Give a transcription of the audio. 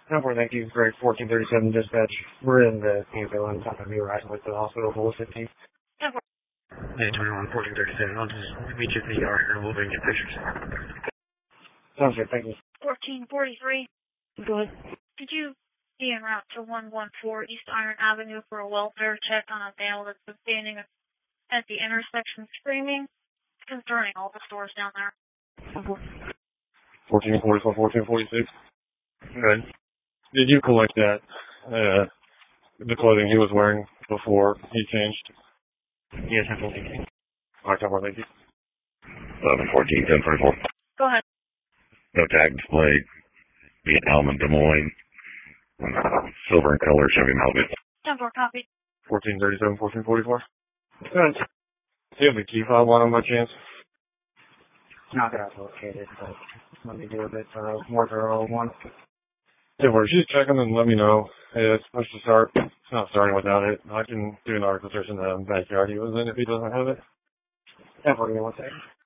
Number, thank you. Greg 1437 dispatch. We're in the Painesville and talking to me right with the hospital for 15. Number. Hey, 21 1437. I'll just meet you at the ER and we'll bring you pictures. Sounds good, thank you. 1443. Go ahead. Could you be en route to 114 East Iron Avenue for a welfare check on a male that's been standing at the intersection screaming, concerning all the stores down there? 1444, 1446. Good. Did you collect that, the clothing he was wearing before he changed? Yes, I'm holding. Alright, thank you. 1114, 1034. Go ahead. No tag displayed. Vietnam and Des Moines. Silver in color, Chevy Malibu. 10-4 copy. 1437, 1444. Good. Do you have a key fob on him by chance? Not that I've located, but let me do a bit more thorough one. If we're just checking and let me know. Hey, it's supposed to start. It's not starting without it. I can do an article search in the backyard he was in if he doesn't have it. Yeah, 41 second.